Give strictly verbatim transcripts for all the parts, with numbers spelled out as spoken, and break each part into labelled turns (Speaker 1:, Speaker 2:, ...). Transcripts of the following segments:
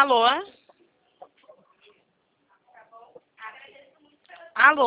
Speaker 1: Alô? Alô?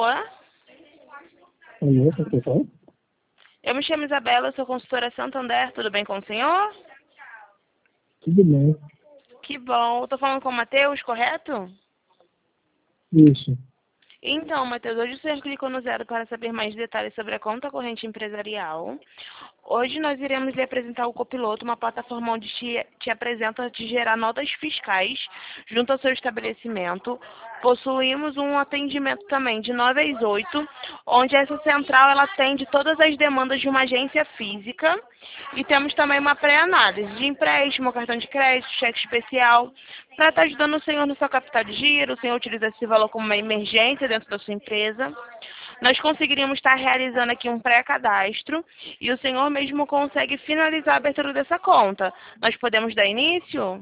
Speaker 2: Alô, secretário?
Speaker 1: Eu me chamo Isabela, eu sou consultora Santander, tudo bem com o senhor?
Speaker 2: Tudo bem.
Speaker 1: Que bom. Eu tô falando com o Matheus, correto?
Speaker 2: Isso.
Speaker 1: Então, Matheus, hoje o senhor clicou no zero para saber mais detalhes sobre a conta corrente empresarial. Hoje nós iremos lhe apresentar o Copiloto, uma plataforma onde te, te apresenta te gerar notas fiscais junto ao seu estabelecimento. Possuímos um atendimento também de nove às oito, onde essa central ela atende todas as demandas de uma agência física. E temos também uma pré-análise de empréstimo, cartão de crédito, cheque especial, para estar ajudando o senhor no seu capital de giro. O senhor utiliza esse valor como uma emergência dentro da sua empresa. Nós conseguiríamos estar realizando aqui um pré-cadastro e o senhor mesmo consegue finalizar a abertura dessa conta. Nós podemos dar início?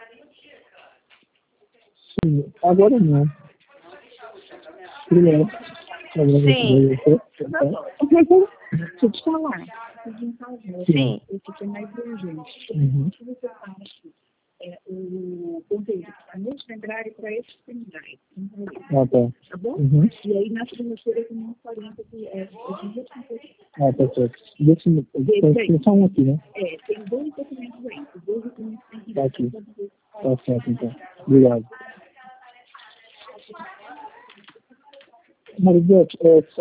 Speaker 2: Sim, agora não. Primeiro.
Speaker 1: Sim.
Speaker 3: Deixa eu te falar, pedir um favor,
Speaker 1: Sim.
Speaker 3: esse aqui é mais urgente.
Speaker 2: Uhum.
Speaker 3: O que você fala aqui? É o conteúdo que está nesse pendrive para esse pendrive.
Speaker 2: Ah, tá.
Speaker 3: Tá bom?
Speaker 2: Uhum.
Speaker 3: E aí na segunda-feira eu tenho quarenta que é de duas coisas.
Speaker 2: Ah, tá certo. Deixa eu... Tem só um aqui, né?
Speaker 3: É, tem dois documentos aí. Os dois documentos têm que
Speaker 2: Tá aqui.
Speaker 3: fazer.
Speaker 2: Tá certo, então. Obrigado. Marisete, é,